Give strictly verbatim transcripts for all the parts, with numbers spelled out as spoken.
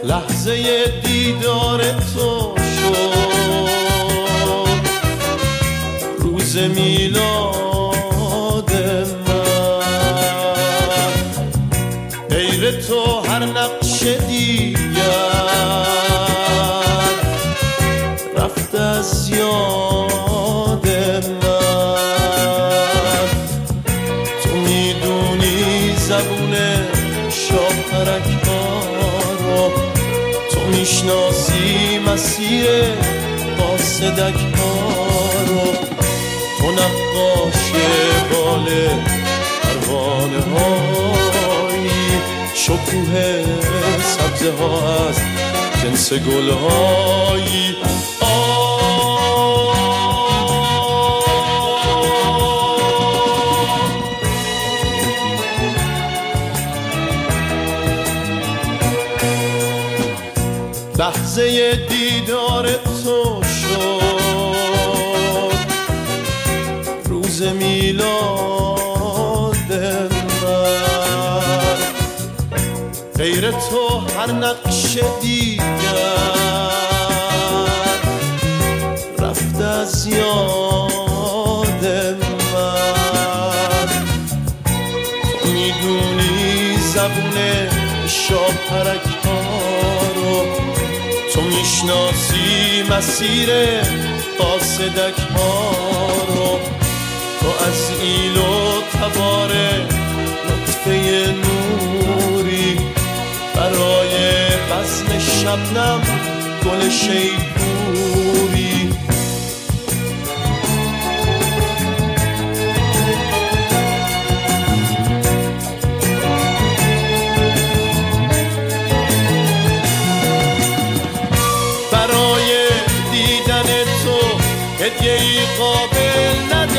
لحظه دیدار تو شد روز میلاد من، غیر تو هر نقش دیگر رفت از یاد من. تو میدونی زبون شاپرک ها رو، تو میشناسی مسیر قاصدک ها رو، تو نقاش بال پروانه هایی، شکوه سبزه ها از جنس گل هایی. لحظه دیدار تو شد روز میلاد من، غیر تو هر نقش دیگر رفت از یاد من. تو میدونی زبون شاپرک ها رو، تو میشناسی مسیر قاصدک ها رو، تو از ایل و تبار نطفه نوری، برای بزم شبنم گل شیپوری. هدیه‌ای قابل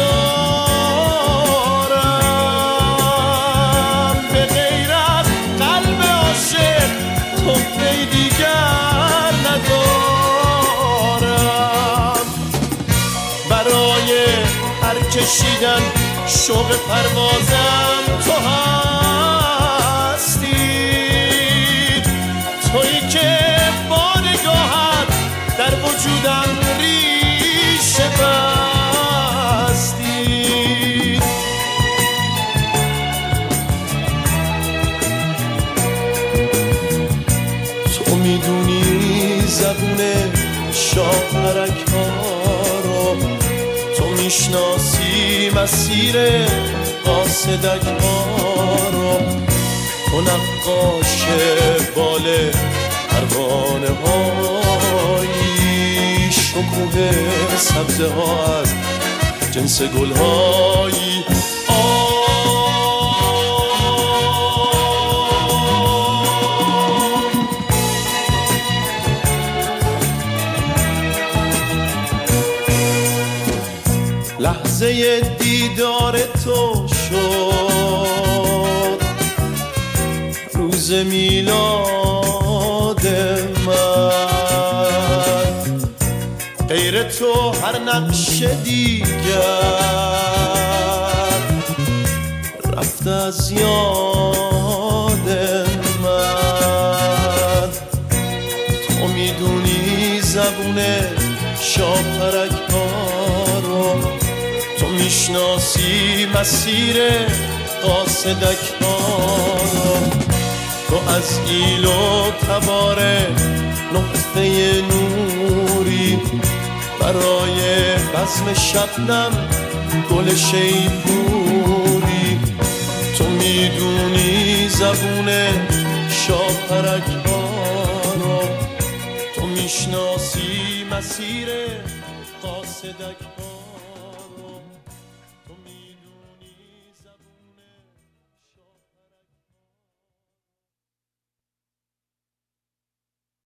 ندارم به غیر از قلب عاشق، تحفه‌ای دیگر ندارم. برای هر کشیدن شوق پروازم تو هستی، تویی که با نگاهت در وجودم بستی. تو میدونی زبون شاپرک ها رو، تو میشناسی مسیر قاصدک ها رو، تو نقاش بال پروانه هایی، شکوه سبزه ها از جنس گل هایی. لحظه دیدار تو شد روز میلاد من، غیر تو هر نقش دیگر رفت از یاد من. تو میدونی زبون شاپرک ها رو، تو میشناسی مسیر قاصدک ها رو، تو از ایل و تبار نطفه نوری، برای بزم شبنم گل شیپوری. تو میدونی زبون شاپرک ها رو، تو میشناسی مسیر قاصدک ها.